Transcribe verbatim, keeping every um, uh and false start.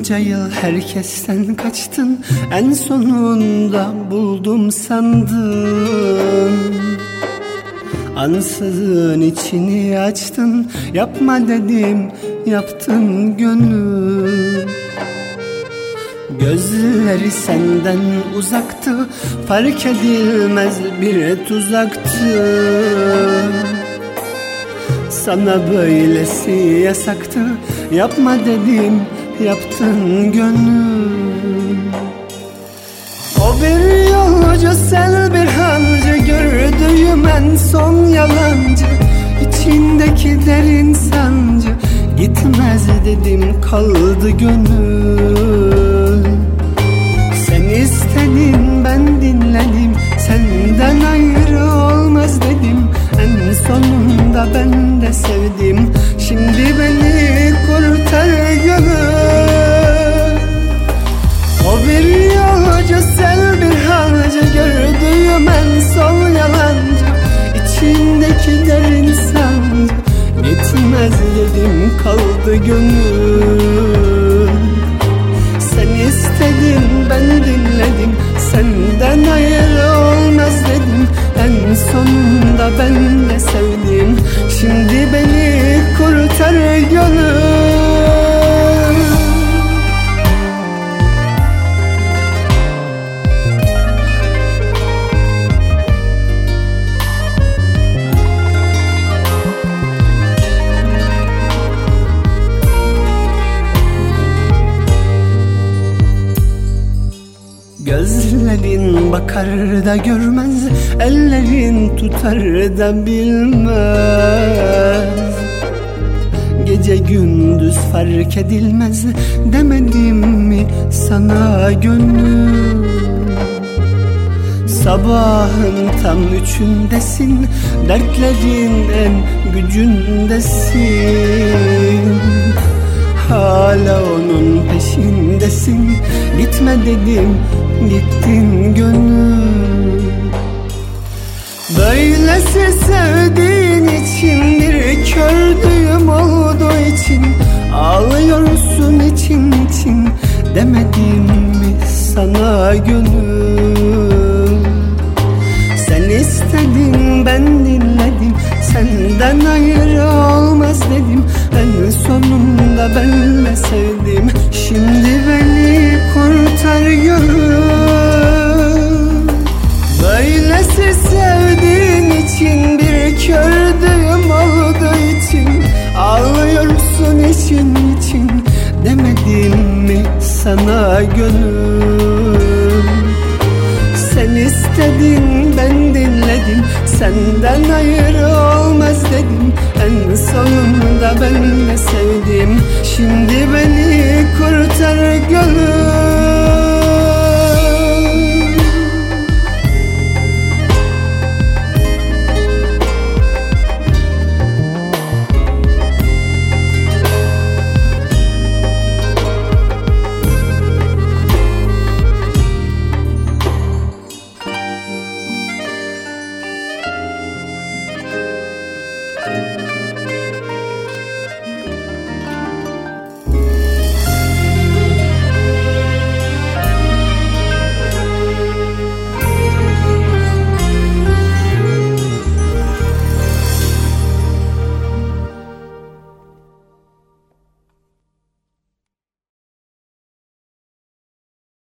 Bunca yıl herkesten kaçtın, en sonunda buldum sandın. Ansızın içini açtın, yapma dedim, yaptın gönül. Gözleri senden uzaktı, fark edilmez bir tuzaktı. Sana böylesi yasaktı, yapma dedim, yaptın gönül. O bir yolcu, sen bir hancı, gördüğüm en son yalancı. İçindeki derin sancı, gitmez dedim, kaldı gönül. Sen istedin, ben dinledim, senden ayrı olmaz dedim. En sonunda ben de sevdim, şimdi beni kurtar gönül. O bir yolcu, sen bir hancı, gördüğüm en son yalancı. İçindeki derin sancı, gitmez dedim, kaldı gönül. Sen istedin, ben dinledim, senden ayrı olmaz dedim. En sonunda ben de sevdim, şimdi beni kurtar gönül. Gözlerin bakar da görmez, ellerin tutar da bilmez. Gece gündüz fark edilmez, demedim mi sana gönül? Sabahın tam üçündesin, dertlerin en gücündesin. Hala onun peşindesin, gitme dedim, gittin gönül. Böylesi sevdiğin için, bir kördüğüm olduğu için, ağlıyorsun için için, demedim mi sana gönül? Sen istedin, ben dinledim, senden ayrı olmaz dedim. En sonunda ben de sevdim, şimdi beni kurtar gönül. Böylesi sevdiğin için, bir kördüğüm olduğu için, ağlıyorsun için için, demedim mi sana gönül? Sen istedin, ben dinledim, senden ayrı olmaz dedim. En sonunda ben de sevdim, şimdi beni kurtar gönül.